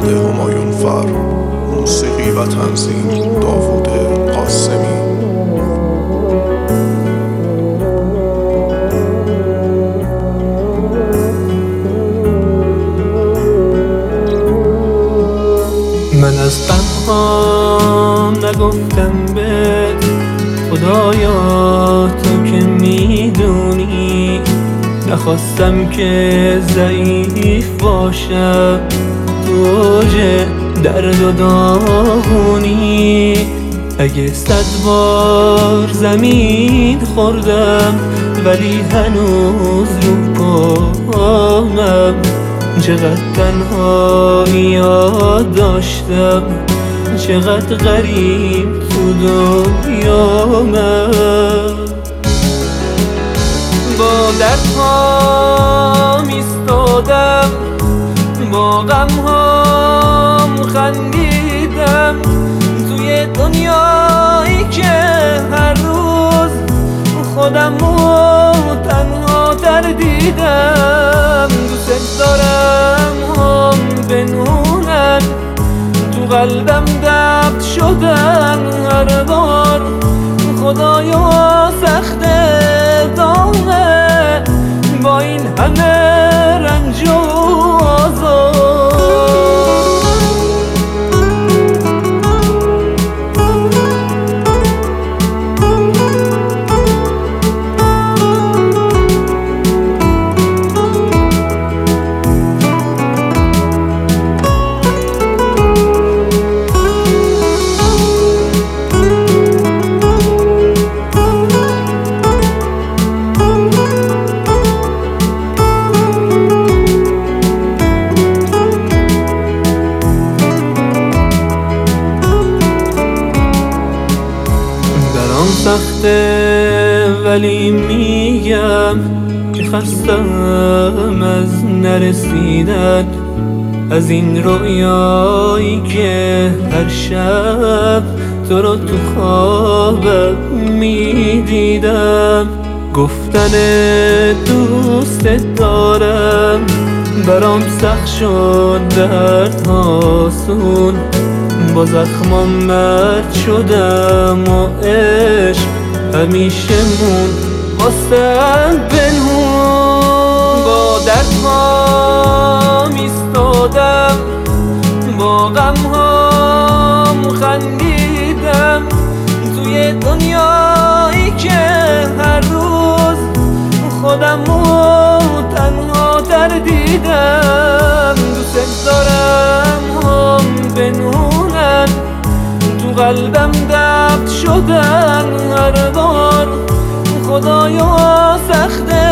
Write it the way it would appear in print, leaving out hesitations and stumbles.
محمد همایون فر، موسیقی و تنظیم داوود قاسمی. من از غم‌ها نگفتم به خدایا، تو که میدونی نخواستم که ضعیف باشم تو اوج درد و داغونی. اگه 100 بار زمین خوردم ولی هنوز رو پامم، چقدر تنهایی یاد داشتم، چقدر غریب تو دنیامم. با دردهام ایستادم، با غمهام خندیدم، توی دنیایی که هر روز خودمو تنها تر دیدم. دوست دارم هم بنونن تو قلبم دفت شدن هر بار، خدایا سخت دامه با این همه رنج و آزار. سخته ولی میگم که خستم از نرسیدن، از این رویایی که هر شب تو رو تو خوابم میدیدم. گفتن دوست دارم برام سخت شد، درد آسون با زخمام مرد شدم و عشق همیشه مون واسه پنهون. با دردهام ایستادم، با غمهام خندیدم، توی دنیایی که هر روز خودمو تنها تر دیدم. دوست دارم هم بنونن تو قلبم دفت شدن هر بار، خدایا سخته